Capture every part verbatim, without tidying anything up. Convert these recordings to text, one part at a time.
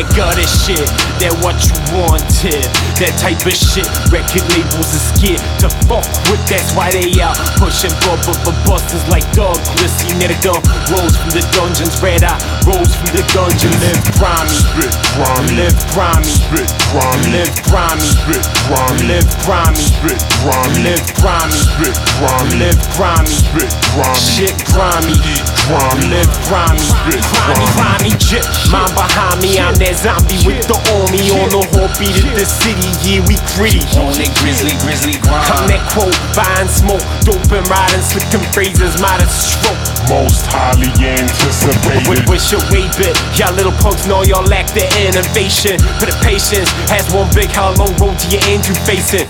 that gutter shit, that what you wanted. That type of shit, record labels are scared to fuck with. That's why they out pushing bubble for busters like Douglas. You never done rose from the dungeons, red eye rose from the dungeon. Live grimy, spit grimy, live grimy, spit grimy, live grimy, spit grimy, live grimy, spit grimy, live grimy, spit grimy, live grimy, spit grimy, shit grimy, eat grimy, live grimy, spit grimy, grimy, jit. Mind behind me, I'm that zombie with the army on the heartbeat of the city. Yeah, we gritty. On that grizzly, grizzly grind. I'm that quote, buying smoke, dope and riding, slicking phrases, might have stroke. most highly anticipated. With wish your way bit, y'all little punks know y'all lack the innovation. But the patience has one big hollow road to your end you facing.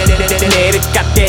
Got that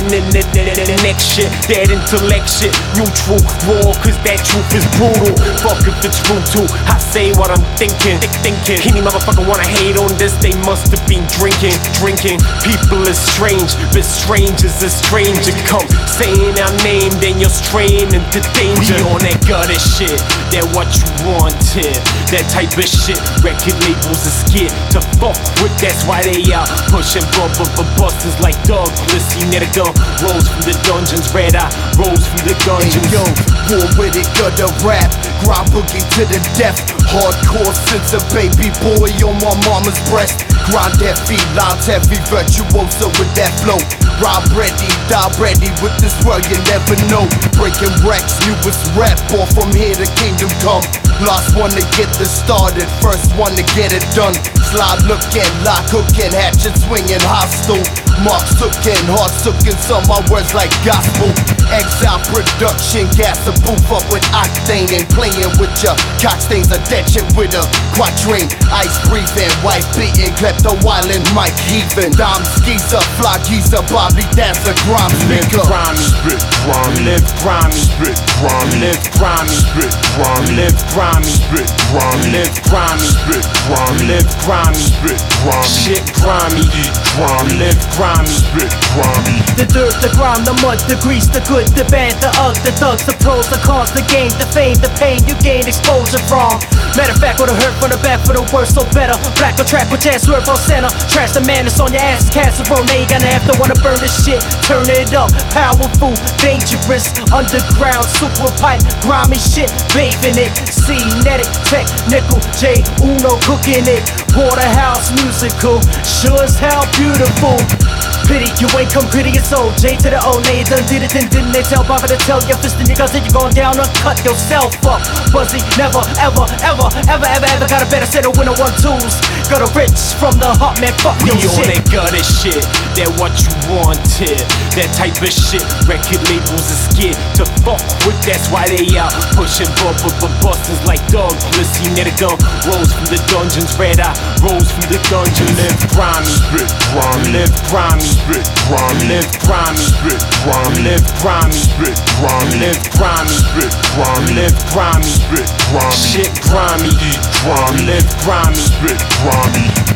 next shit, that intellect shit. Neutral, raw, cause that truth is brutal. Fuck if it's brutal, I say what I'm thinking. Thinking, any motherfucker wanna hate on this, they must have been drinking. Drinking, people is strange, but strange as a stranger comes. Saying our name, then you're straying into danger. We on that gutter shit, that what you wanted. That type of shit, record labels are scared to fuck with. That's why they out pushing bumper for busters like Douglas. He never done rose from the dungeons, red eye rose from the dungeons. Hey, yo, war with it, gutter rap, grind boogie to the death. Hardcore since a baby boy on my mama's breast. Grind that feet, lines heavy, virtuoso with that flow. Rob ready, die ready with this world you never know. Breaking wrecks, newest rap, all from here to kingdom come. Last one to get this started, first one to get it done. Slide looking, lock hooking, hatchet swinging, hostile. Marks hooking, heart hooking, some my words like gospel. Exile production, gas a booth up with octane. And playing with ya, cock stains a dead shit with a quatrain. Ice breathing, white beating, klepto wildin', mic heaving. Dom skeezer, fly geezer, Bobby dancer, grime speaker. Grimy, spit grimy, live grimy, spit grimy, live grimy, spit grimy, live grimy, spit grimy, live grimy, spit grimy, live grimy, spit grimy, shit grimy, eat grimy, live grimy, spit grimy. The dirt, the grime, the mud, the grease, the good, the bad, the ugly, the thugs, the pros, the cons, the game, the fame, the pain you gain exposure from. Matter of fact, with a hurt from the back, for the worse, so better. Black on track with jazz, swerve on center. Trash the madness on your ass, casserole. Now you gonna have to wanna burn this shit. Turn it up, powerful, dangerous, underground, super pipe, grimy shit, bathing it. Cinetic, technical, J Uno cooking it. Waterhouse musical, sure as hell beautiful. Pity, you ain't come gritty as soul. J to the O, now you done did it, then didn't they tell Baba to tell your fist in your guts that you going down or cut yourself up. Buzzy, never, ever, ever, ever, ever, ever got a better set of winner one twos. Got a rich from the heart, man, fuck we your on shit. that gutter shit, that what you wanted. That type of shit, record labels are scared to fuck with. That's why they out pushing bumper for busters like Douglas. He never done rose from the dungeons, red eye rose from the dungeon. Live grimy, spit grimy, live grimy, spit grimy, live grimy, spit grimy, live grimy, spit grimy, live grimy, spit grimy, live grimy, spit grimy, shit grimy, eat grimy, live grimy, spit grimy.